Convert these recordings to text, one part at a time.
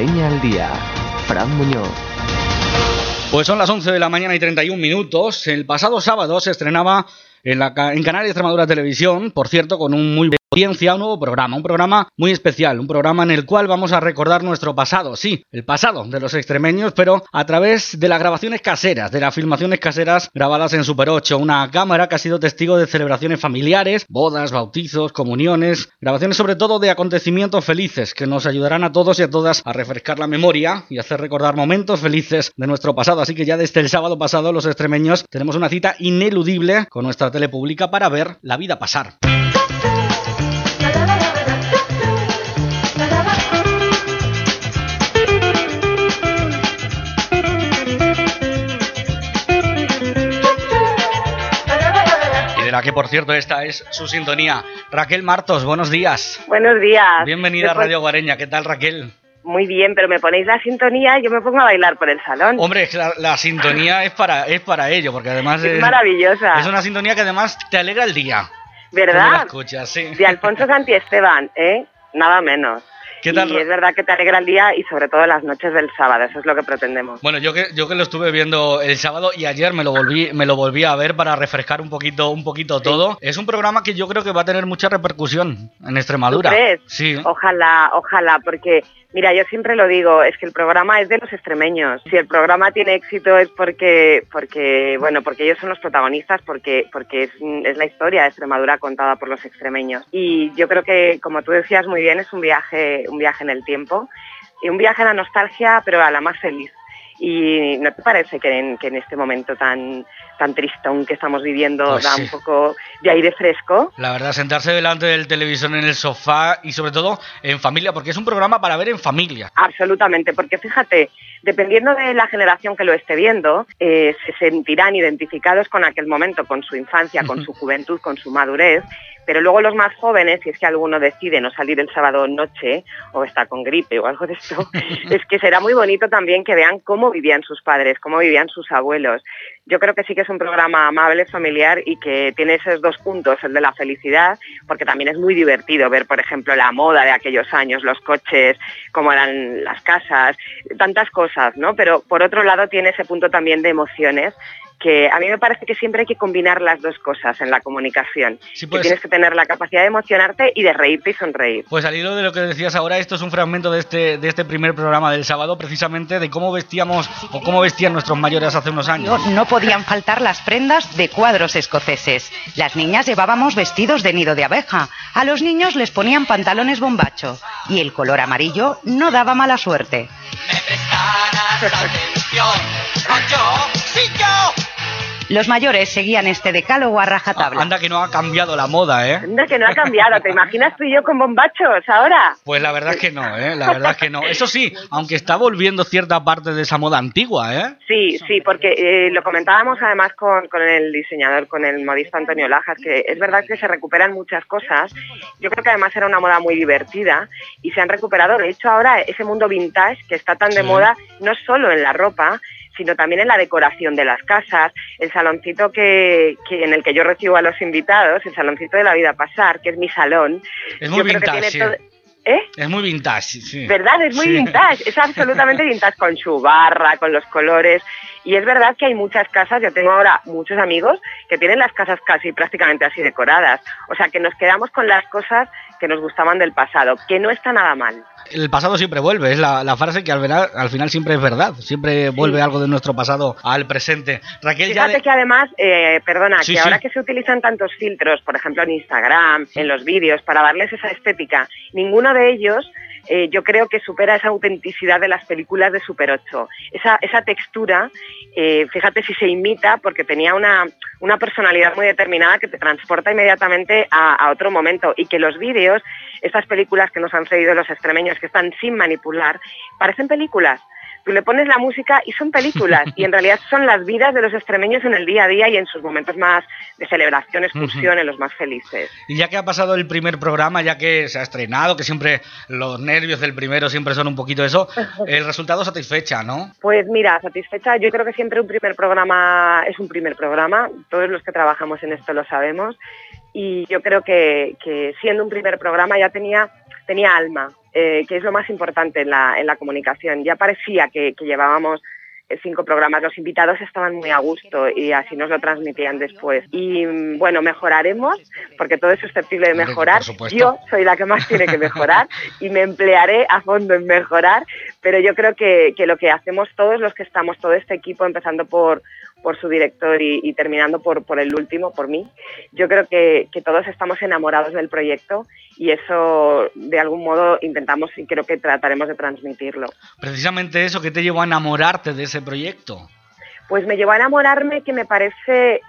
Guareña al día. Fran Muñoz. Pues son las 11 de la mañana y 31 minutos. El pasado sábado se estrenaba en Canal Extremadura Televisión, por cierto, con un muy audiencia, un nuevo programa, un programa muy especial, un programa en el cual vamos a recordar nuestro pasado, sí, el pasado de los extremeños, pero a través de las grabaciones caseras, de las filmaciones caseras grabadas en Super 8, una cámara que ha sido testigo de celebraciones familiares, bodas, bautizos, comuniones, grabaciones sobre todo de acontecimientos felices que nos ayudarán a todos y a todas a refrescar la memoria y hacer recordar momentos felices de nuestro pasado, así que ya desde el sábado pasado los extremeños tenemos una cita ineludible con nuestra tele pública para ver la vida pasar. La que, por cierto, esta es su sintonía. Raquel Martos, buenos días. Buenos días. Bienvenida a Radio Guareña. ¿Qué tal, Raquel? Muy bien, pero me ponéis la sintonía y yo me pongo a bailar por el salón. Hombre, la sintonía es para ello, porque además es maravillosa. Es una sintonía que además te alegra el día. ¿Verdad? La escuchas, sí. De Alfonso Santiesteban, nada menos. ¿Qué tal? Y es verdad que te alegra el día y sobre todo las noches del sábado, eso es lo que pretendemos. Bueno, yo que lo estuve viendo el sábado y ayer me lo volví a ver para refrescar un poquito todo. Es un programa que yo creo que va a tener mucha repercusión en Extremadura. ¿Tú crees? Sí. Ojalá, porque mira, yo siempre lo digo, es que el programa es de los extremeños. Si el programa tiene éxito es porque ellos son los protagonistas, porque es la historia de Extremadura contada por los extremeños. Y yo creo que, como tú decías muy bien, es un viaje en el tiempo y un viaje a la nostalgia, pero a la más feliz. ¿Y no te parece que en este momento tan tristón que estamos viviendo pues da sí. un poco de aire fresco? La verdad, sentarse delante del televisor en el sofá y sobre todo en familia, porque es un programa para ver en familia. Absolutamente, porque fíjate, dependiendo de la generación que lo esté viendo, se sentirán identificados con aquel momento, con su infancia, con su juventud, con su madurez. Pero luego los más jóvenes, si es que alguno decide no salir el sábado noche o está con gripe o algo de esto, es que será muy bonito también que vean cómo vivían sus padres, cómo vivían sus abuelos. Yo creo que sí que es un programa amable, familiar y que tiene esos dos puntos, el de la felicidad, porque también es muy divertido ver, por ejemplo, la moda de aquellos años, los coches, cómo eran las casas, tantas cosas, ¿no? Pero por otro lado tiene ese punto también de emociones, que a mí me parece que siempre hay que combinar las dos cosas en la comunicación. Sí, pues, que tienes que tener la capacidad de emocionarte y de reírte y sonreír. Pues al hilo de lo que decías ahora, esto es un fragmento de este primer programa del sábado, precisamente de cómo vestíamos o cómo vestían nuestros mayores hace unos años. No podían faltar las prendas de cuadros escoceses. Las niñas llevábamos vestidos de nido de abeja. A los niños les ponían pantalones bombacho. Y el color amarillo no daba mala suerte. Me prestarás atención, Los mayores seguían este decálogo a rajatabla. Anda que no ha cambiado la moda, ¿eh? Anda que no ha cambiado. ¿Te imaginas tú y yo con bombachos ahora? Pues la verdad es que no, ¿eh? La verdad es que no. Eso sí, aunque está volviendo cierta parte de esa moda antigua, ¿eh? Sí, porque lo comentábamos además con el diseñador, con el modista Antonio Lajas, que es verdad que se recuperan muchas cosas. Yo creo que además era una moda muy divertida y se han recuperado. De hecho, ahora ese mundo vintage que está tan de moda, no solo en la ropa, sino también en la decoración de las casas, el saloncito que en el que yo recibo a los invitados, el saloncito de la vida pasar, que es mi salón. Es muy vintage, sí. ¿Eh? Es muy vintage, sí. ¿Verdad? Es muy vintage, es absolutamente vintage, con su barra, con los colores. Y es verdad que hay muchas casas, yo tengo ahora muchos amigos que tienen las casas casi prácticamente así decoradas. O sea, que nos quedamos con las cosas que nos gustaban del pasado, que no está nada mal. El pasado siempre vuelve, es la frase que al final siempre es verdad, siempre vuelve algo de nuestro pasado al presente. Raquel, fíjate que además, ahora que se utilizan tantos filtros, por ejemplo en Instagram, en los vídeos, para darles esa estética, ninguno de ellos yo creo que supera esa autenticidad de las películas de Super 8. Esa textura, fíjate si se imita, porque tenía una personalidad muy determinada que te transporta inmediatamente a otro momento, y que los vídeos, estas películas que nos han cedido los extremeños, que están sin manipular, parecen películas. Tú le pones la música y son películas, y en realidad son las vidas de los extremeños en el día a día y en sus momentos más de celebración, excursión, en los más felices. Y ya que ha pasado el primer programa, ya que se ha estrenado, que siempre los nervios del primero siempre son un poquito eso, el resultado satisfecha, ¿no? Pues mira, satisfecha, yo creo que siempre un primer programa es un primer programa, todos los que trabajamos en esto lo sabemos, y yo creo que siendo un primer programa ya tenía tenía alma, que es lo más importante en la comunicación. Ya parecía que llevábamos 5 programas, los invitados estaban muy a gusto y así nos lo transmitían después. Y bueno, mejoraremos, porque todo es susceptible de mejorar. Yo soy la que más tiene que mejorar y me emplearé a fondo en mejorar, pero yo creo que lo que hacemos todos los que estamos, todo este equipo, empezando por su director y terminando por el último, por mí, yo creo que todos estamos enamorados del proyecto y eso de algún modo intentamos y creo que trataremos de transmitirlo. Precisamente eso, ¿qué te llevó a enamorarte de ese proyecto? Pues me llevó a enamorarme, que me parece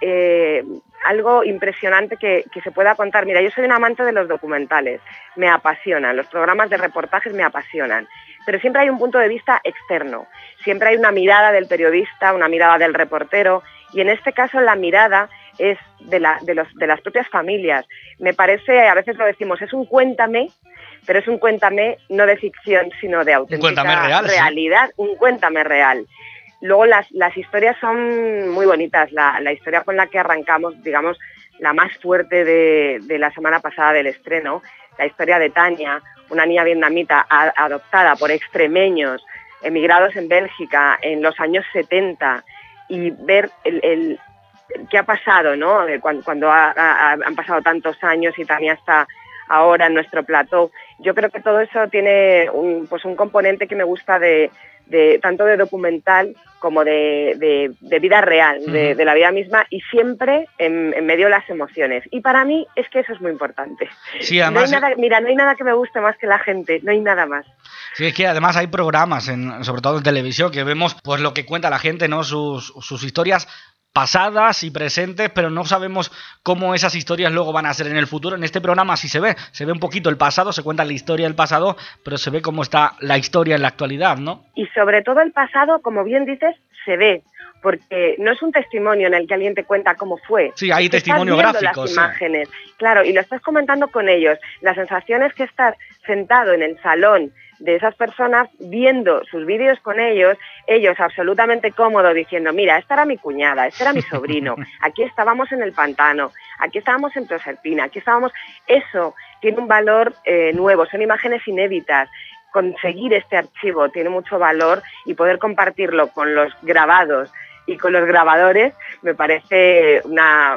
algo impresionante que se pueda contar. Mira, yo soy un amante de los documentales, me apasionan, los programas de reportajes me apasionan, pero siempre hay un punto de vista externo, siempre hay una mirada del periodista, una mirada del reportero, y en este caso la mirada es de las propias familias. Me parece, a veces lo decimos, es un cuéntame, pero es un cuéntame no de ficción, sino de auténtica realidad, ¿sí? Un cuéntame real. Luego las historias son muy bonitas. La historia con la que arrancamos, digamos, la más fuerte de la semana pasada del estreno, la historia de Tania, una niña vietnamita adoptada por extremeños, emigrados en Bélgica en los años 70, y ver el qué ha pasado, ¿no? Cuando han pasado tantos años y Tania está ahora en nuestro plató. Yo creo que todo eso tiene un componente que me gusta de tanto de documental como de vida real, de la vida misma, y siempre en medio de las emociones. Y para mí es que eso es muy importante. Sí, además, no hay nada que me guste más que la gente, no hay nada más. Sí, es que además hay programas, sobre todo en televisión, que vemos pues lo que cuenta la gente, ¿no? Sus historias pasadas y presentes, pero no sabemos cómo esas historias luego van a ser en el futuro. En este programa sí se ve un poquito el pasado, se cuenta la historia del pasado, pero se ve cómo está la historia en la actualidad, ¿no? Y sobre todo el pasado, como bien dices, se ve, porque no es un testimonio en el que alguien te cuenta cómo fue. Sí, hay testimonio gráfico. Las imágenes, claro, y lo estás comentando con ellos. La sensación es que estás sentado en el salón de esas personas viendo sus vídeos con ellos absolutamente cómodos, diciendo, mira, esta era mi cuñada, este era mi sobrino, aquí estábamos en el pantano, aquí estábamos en Proserpina, aquí estábamos... Eso tiene un valor nuevo, son imágenes inéditas. Conseguir este archivo tiene mucho valor y poder compartirlo con los grabados y con los grabadores me parece una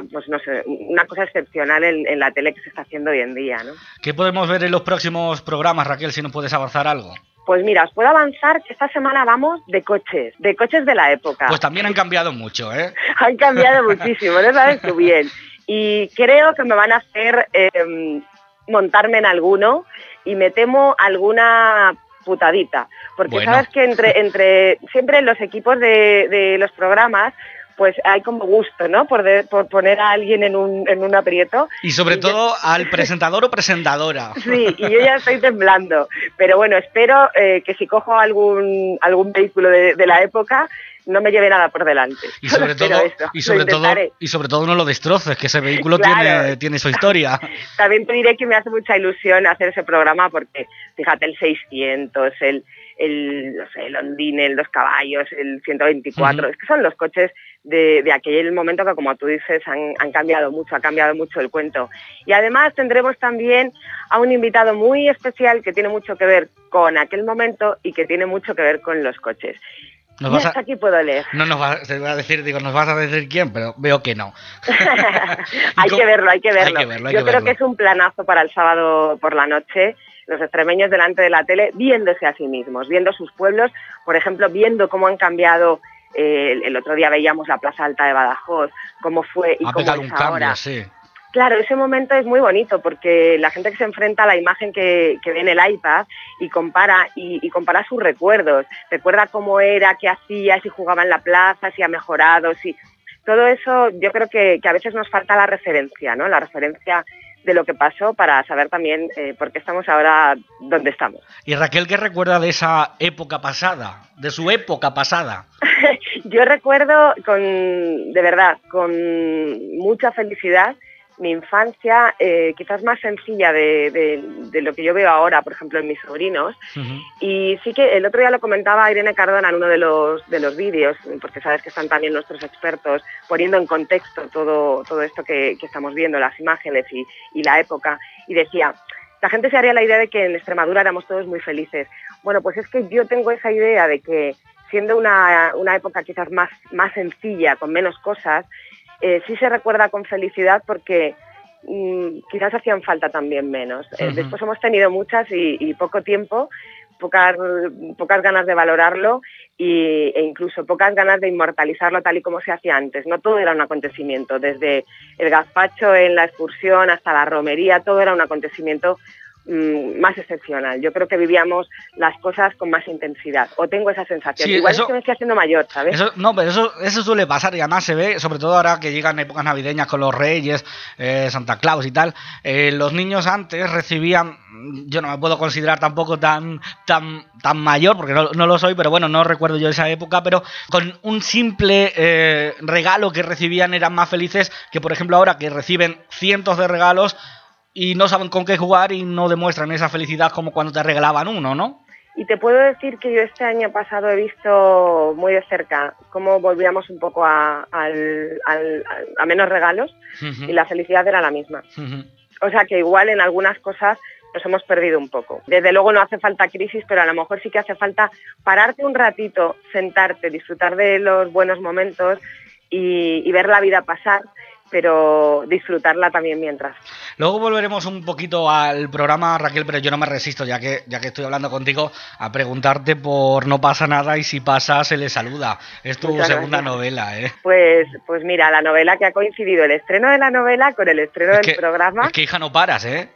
cosa excepcional en la tele que se está haciendo hoy en día, ¿no? ¿Qué podemos ver en los próximos programas, Raquel, si nos puedes avanzar algo? Pues mira, os puedo avanzar que esta semana vamos de coches de la época. Pues también han cambiado mucho, ¿eh? Han cambiado muchísimo, no sabes tú bien. Y creo que me van a hacer montarme en alguno y me temo alguna putadita, porque sabes que entre siempre en los equipos de los programas pues hay como gusto, ¿no? Por poner a alguien en un aprieto. Y sobre todo al presentador o presentadora. Sí, y yo ya estoy temblando. Pero bueno, espero que si cojo algún vehículo de la época, no me lleve nada por delante. Y sobre todo no lo destroces, que ese vehículo tiene su historia. También te diré que me hace mucha ilusión hacer ese programa porque, fíjate, el 600, el Ondine, el 2 caballos, el 124, es que son los coches de aquel momento que, como tú dices, han cambiado mucho, ha cambiado mucho el cuento. Y además tendremos también a un invitado muy especial que tiene mucho que ver con aquel momento y que tiene mucho que ver con los coches. Y hasta aquí puedo leer. Nos vas a decir quién, pero veo que no. Hay que verlo. Yo creo que es un planazo para el sábado por la noche. Los extremeños delante de la tele, viéndose a sí mismos, viendo sus pueblos, por ejemplo, viendo cómo han cambiado. El otro día veíamos la Plaza Alta de Badajoz, cómo fue y cómo es ahora. Cambio, sí. Claro, ese momento es muy bonito porque la gente que se enfrenta a la imagen que ve en el iPad y compara sus recuerdos, recuerda cómo era, qué hacía, si jugaba en la plaza, si ha mejorado, si todo eso. Yo creo que a veces nos falta la referencia, ¿no? La referencia de lo que pasó para saber también por qué estamos ahora donde estamos. Y Raquel, ¿qué recuerda de esa época pasada, de su época pasada? Yo recuerdo de verdad, con mucha felicidad mi infancia, quizás más sencilla de lo que yo veo ahora, por ejemplo, en mis sobrinos. Uh-huh. Y sí que el otro día lo comentaba Irene Cardona en uno de los vídeos, porque sabes que están también nuestros expertos poniendo en contexto todo esto que estamos viendo, las imágenes y la época. Y decía, la gente se haría la idea de que en Extremadura éramos todos muy felices. Bueno, pues es que yo tengo esa idea de que siendo una época quizás más sencilla, con menos cosas, sí se recuerda con felicidad porque quizás hacían falta también menos. Después hemos tenido muchas y poco tiempo, pocas ganas de valorarlo e incluso pocas ganas de inmortalizarlo tal y como se hacía antes. No todo era un acontecimiento, desde el gazpacho en la excursión hasta la romería, todo era un acontecimiento más excepcional. Yo creo que vivíamos las cosas con más intensidad, o tengo esa sensación. Sí, igual es que me estoy haciendo mayor, ¿sabes? Pero eso suele pasar y además se ve, sobre todo ahora que llegan épocas navideñas con los Reyes, Santa Claus y tal. Los niños antes recibían, yo no me puedo considerar tampoco tan mayor, porque no lo soy, pero bueno, no recuerdo yo esa época, pero con un simple regalo que recibían eran más felices que, por ejemplo, ahora que reciben cientos de regalos y no saben con qué jugar y no demuestran esa felicidad como cuando te regalaban uno, ¿no? Y te puedo decir que yo este año pasado he visto muy de cerca cómo volvíamos un poco a menos regalos y la felicidad era la misma. O sea que igual en algunas cosas nos hemos perdido un poco. Desde luego no hace falta crisis, pero a lo mejor sí que hace falta pararte un ratito, sentarte, disfrutar de los buenos momentos y ver la vida pasar, pero disfrutarla también mientras. Luego volveremos un poquito al programa, Raquel, pero yo no me resisto, ya que estoy hablando contigo, a preguntarte por No pasa nada y si pasa se le saluda. Es tu segunda novela, ¿eh? Pues mira, la novela que ha coincidido, el estreno de la novela con el estreno del programa. Es que, hija, no paras, ¿eh?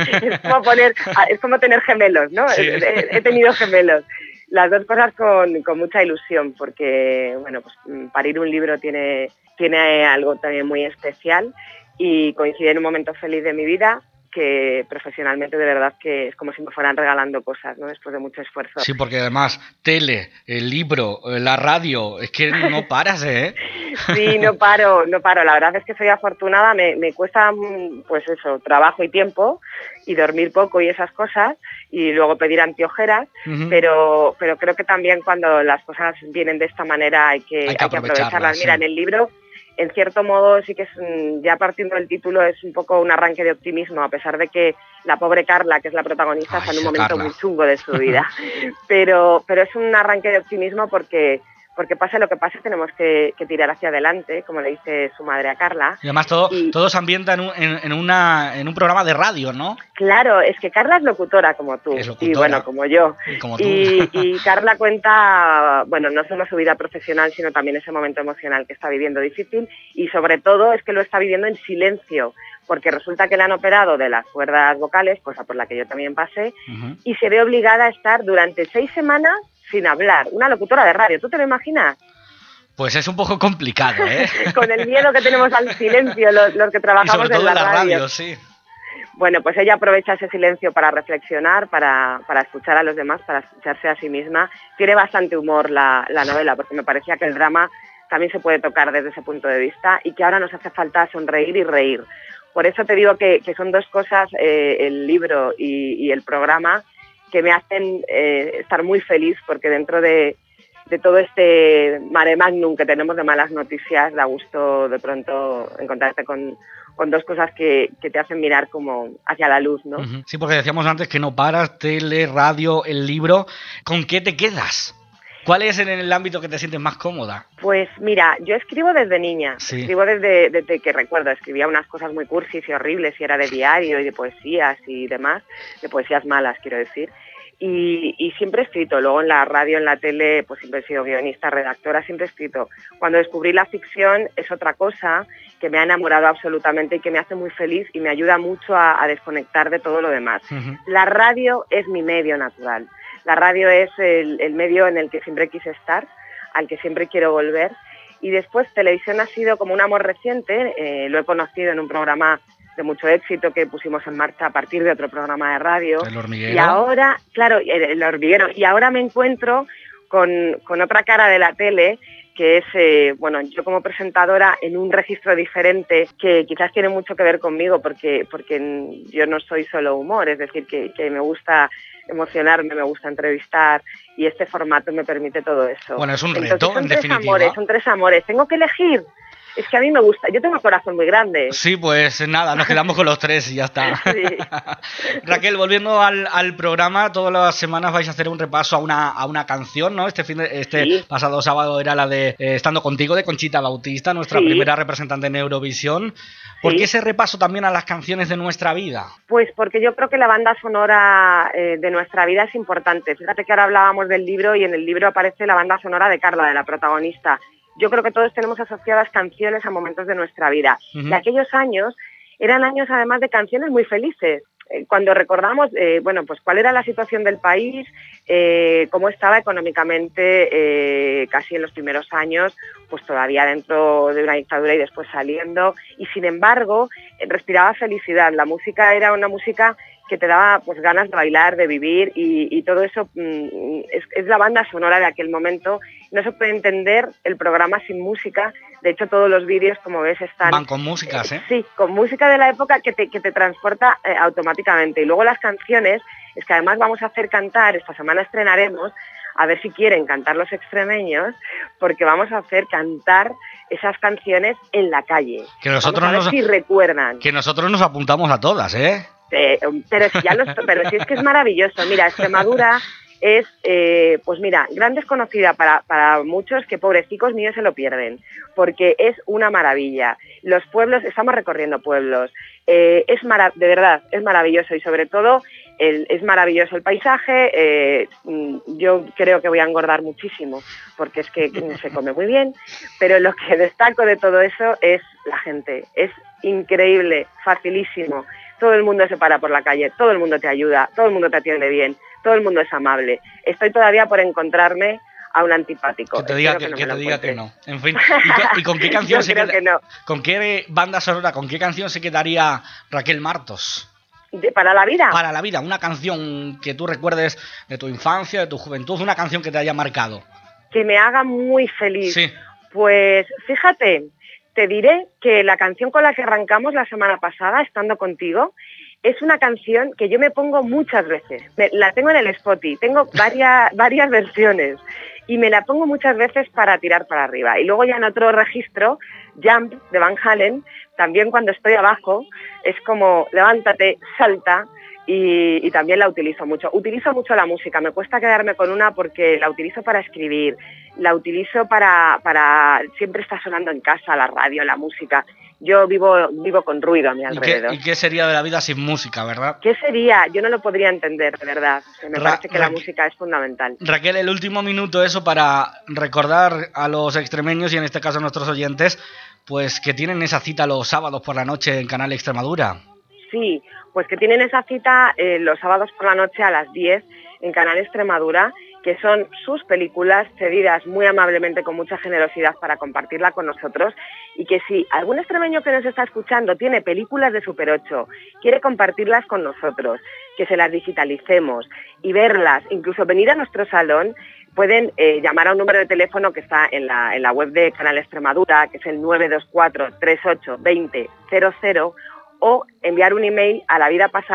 es como tener gemelos, ¿no? Sí. He tenido gemelos. Las dos cosas con mucha ilusión, porque bueno, pues parir un libro tiene algo también muy especial y coincide en un momento feliz de mi vida, que profesionalmente de verdad que es como si me fueran regalando cosas, ¿no? Después de mucho esfuerzo. Sí, porque además tele, el libro, la radio, es que no paras, ¿eh? Sí, no paro. La verdad es que soy afortunada, me cuesta pues eso, trabajo y tiempo y dormir poco y esas cosas y luego pedir antiojeras, pero creo que también cuando las cosas vienen de esta manera hay que aprovecharlas. Sí. Mira, en el libro, en cierto modo, sí que es, ya partiendo del título, es un poco un arranque de optimismo, a pesar de que la pobre Carla, que es la protagonista, está en un momento muy chungo de su vida. pero es un arranque de optimismo porque pase lo que pase, tenemos que tirar hacia adelante, como le dice su madre a Carla. Y además todo se ambienta en un programa de radio, ¿no? Claro, es que Carla es locutora como tú, y bueno, como yo. Y como tú. Y Carla cuenta, bueno, no solo su vida profesional, sino también ese momento emocional que está viviendo difícil, y sobre todo es que lo está viviendo en silencio, porque resulta que le han operado de las cuerdas vocales, cosa por la que yo también pasé, y se ve obligada a estar durante 6 semanas sin hablar, una locutora de radio, ¿tú te lo imaginas? Pues es un poco complicado, ¿eh? Con el miedo que tenemos al silencio, los que trabajamos y sobre todo en la radio, sí. Bueno, pues ella aprovecha ese silencio para reflexionar, para escuchar a los demás, para escucharse a sí misma. Tiene bastante humor la novela, porque me parecía que el drama también se puede tocar desde ese punto de vista y que ahora nos hace falta sonreír y reír. Por eso te digo que son dos cosas, el libro y el programa, que me hacen estar muy feliz, porque dentro de todo este mare magnum que tenemos de malas noticias, da gusto de pronto encontrarte con dos cosas que te hacen mirar como hacia la luz, ¿no? Sí, porque decíamos antes que no paras, tele, radio, el libro. ¿Con qué te quedas? ¿Cuál es en el ámbito que te sientes más cómoda? Pues mira, yo escribo desde niña, escribo desde que recuerdo, escribía unas cosas muy cursis y horribles, y era de diario y de poesías y demás, de poesías malas, quiero decir, y siempre he escrito. Luego en la radio, en la tele, pues siempre he sido guionista, redactora, siempre he escrito. Cuando descubrí la ficción es otra cosa que me ha enamorado absolutamente y que me hace muy feliz y me ayuda mucho a desconectar de todo lo demás. La radio es mi medio natural. La radio es el medio en el que siempre quise estar, al que siempre quiero volver. Y después televisión ha sido como un amor reciente. Lo he conocido en un programa de mucho éxito que pusimos en marcha a partir de otro programa de radio. El Hormiguero. Y ahora, claro, el Hormiguero. Y ahora me encuentro con otra cara de la tele, que es, bueno, yo como presentadora en un registro diferente que quizás tiene mucho que ver conmigo, porque yo no soy solo humor, es decir, que me gusta emocionarme, me gusta entrevistar, y este formato me permite todo eso. Bueno, es un reto, en definitiva. Son tres amores. ¿Tengo que elegir? Es que a mí me gusta, yo tengo el corazón muy grande. Sí, pues nada, nos quedamos con los tres y ya está. Sí. Raquel, volviendo al programa, todas las semanas vais a hacer un repaso a una canción, ¿no? Este pasado sábado era la de Estando Contigo, de Conchita Bautista, nuestra primera representante en Eurovisión. ¿Por qué ese repaso también a las canciones de nuestra vida? Pues porque yo creo que la banda sonora de nuestra vida es importante. Fíjate que ahora hablábamos del libro y en el libro aparece la banda sonora de Carla, de la protagonista. Yo creo que todos tenemos asociadas canciones a momentos de nuestra vida. Uh-huh. Y aquellos años eran años además de canciones muy felices. Cuando recordamos, pues cuál era la situación del país, cómo estaba económicamente casi en los primeros años, pues todavía dentro de una dictadura y después saliendo, y sin embargo respiraba felicidad. La música era una música que te daba pues ganas de bailar, de vivir, y todo eso es la banda sonora de aquel momento. No se puede entender el programa sin música. De hecho, todos los vídeos, como ves, van con músicas, ¿eh? Sí, con música de la época que te transporta automáticamente. Y luego las canciones, es que además vamos a hacer cantar, esta semana estrenaremos, a ver si quieren cantar los extremeños, porque vamos a hacer cantar esas canciones en la calle. Que nosotros vamos a ver si recuerdan. Que nosotros nos apuntamos a todas, ¿eh? Pero si es que es maravilloso. Mira, Extremadura es, pues mira, gran desconocida para muchos, que pobrecicos míos se lo pierden, porque es una maravilla. Los pueblos, estamos recorriendo pueblos, de verdad, es maravilloso, y sobre todo es maravilloso el paisaje. Yo creo que voy a engordar muchísimo, porque es que se come muy bien, pero lo que destaco de todo eso es la gente. Es increíble, facilísimo. Todo el mundo se para por la calle, todo el mundo te ayuda, todo el mundo te atiende bien, todo el mundo es amable. Estoy todavía por encontrarme a un antipático. Que te diga que no. En fin, ¿y con qué canción con qué banda sonora, con qué canción se quedaría Raquel Martos? ¿Para la vida? Para la vida, una canción que tú recuerdes de tu infancia, de tu juventud, una canción que te haya marcado. Que me haga muy feliz. Sí. Pues fíjate, te diré que la canción con la que arrancamos la semana pasada, Estando Contigo, es una canción que yo me pongo muchas veces. La tengo en el Spotify, tengo varias versiones, y me la pongo muchas veces para tirar para arriba. Y luego ya en otro registro, Jump, de Van Halen, también cuando estoy abajo, es como levántate, salta, y también la utilizo mucho. Utilizo mucho la música, me cuesta quedarme con una porque la utilizo para escribir, la utilizo para siempre está sonando en casa, la radio, la música. Yo vivo con ruido a mi alrededor. ¿Y qué sería de la vida sin música, verdad? ¿Qué sería? Yo no lo podría entender, de verdad. Me parece que la música es fundamental. Raquel, el último minuto, eso para recordar a los extremeños y en este caso a nuestros oyentes, pues que tienen esa cita los sábados por la noche en Canal Extremadura. Sí, pues que tienen esa cita los sábados por la noche a las 10 en Canal Extremadura, que son sus películas cedidas muy amablemente, con mucha generosidad, para compartirla con nosotros, y que si algún extremeño que nos está escuchando tiene películas de Super 8, quiere compartirlas con nosotros, que se las digitalicemos y verlas, incluso venir a nuestro salón, pueden llamar a un número de teléfono que está en la web de Canal Extremadura, que es el 924 38 20 00, o enviar un email a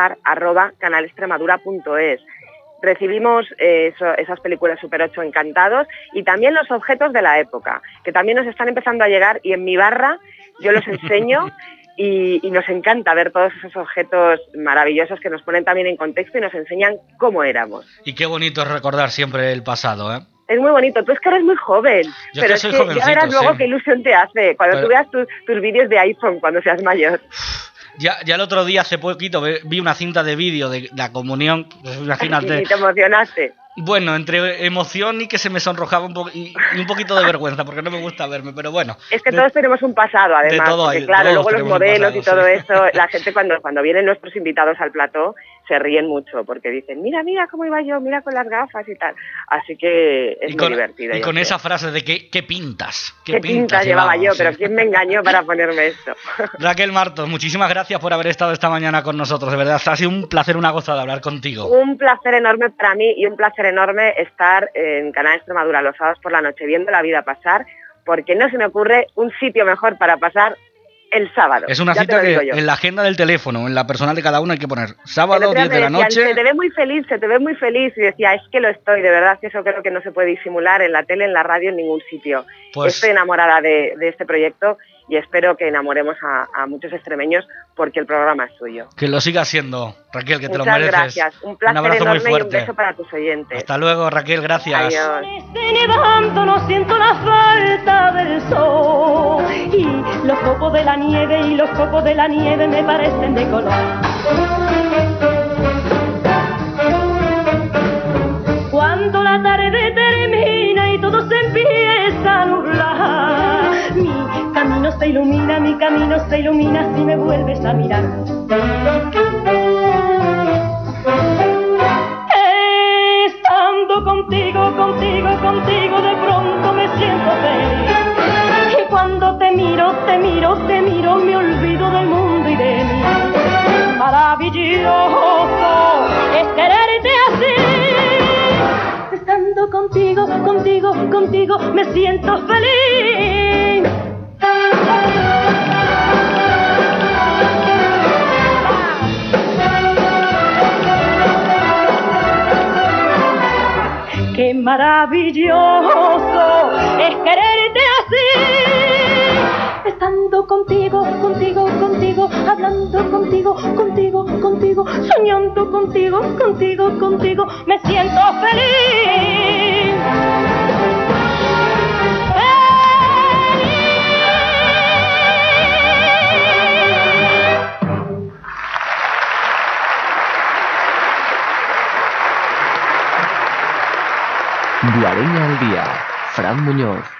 lavidapasar@canalextremadura.es. Recibimos esas películas Super 8 encantados, y también los objetos de la época, que también nos están empezando a llegar, y en mi barra yo los enseño y nos encanta ver todos esos objetos maravillosos que nos ponen también en contexto y nos enseñan cómo éramos. Y qué bonito es recordar siempre el pasado, ¿eh? Es muy bonito. Tú es que eres muy joven, pero es que ya verás luego sí. Qué ilusión te hace cuando tú veas tus vídeos de iPhone cuando seas mayor. Ya el otro día, hace poquito, vi una cinta de vídeo de la comunión. Pues imagínate. Y te emocionaste. Bueno, entre emoción y que se me sonrojaba y un poquito de vergüenza, porque no me gusta verme, pero bueno. Es que todos tenemos un pasado, además. De todo porque, hay, claro, luego los modelos pasado, y todo sí. eso, la gente cuando vienen nuestros invitados al plató se ríen mucho, porque dicen, mira cómo iba yo, mira con las gafas y tal. Así que es muy divertido. Y con esa frase de ¿qué pintas? ¿Qué pintas llevaba yo? Sí. Pero ¿quién me engañó para ponerme esto? Raquel Martos, muchísimas gracias por haber estado esta mañana con nosotros. De verdad, ha sido un placer, una gozada hablar contigo. Un placer enorme para mí y un placer enorme estar en Canal Extremadura los sábados por la noche viendo la vida pasar, porque no se me ocurre un sitio mejor para pasar el sábado. Es una cita que en la agenda del teléfono, en la personal de cada uno, hay que poner sábado, 10 de la noche. Se te ve muy feliz, y decía, es que lo estoy, de verdad, que eso creo que no se puede disimular en la tele, en la radio, en ningún sitio. Pues estoy enamorada de este proyecto y espero que enamoremos a muchos extremeños porque el programa es suyo. Que lo siga siendo, Raquel, que te Muchas lo mereces. Gracias, un placer abrazo enorme muy fuerte. y un beso para tus oyentes. Hasta luego, Raquel, gracias. Adiós. Nevando, no siento la falta del sol y los copos de la nieve me parecen de color. Cuando la tarde termina y todo se empieza a nublar, mi camino se ilumina si me vuelves a mirar. Estando contigo, de pronto me siento feliz. Y cuando te miro, me olvido del mundo y de mí. Maravilloso es quererte así. Estando contigo, me siento feliz. Qué maravilloso es quererte así. Estando contigo, hablando contigo, soñando contigo, me siento feliz. Guareña al día, Fran Muñoz.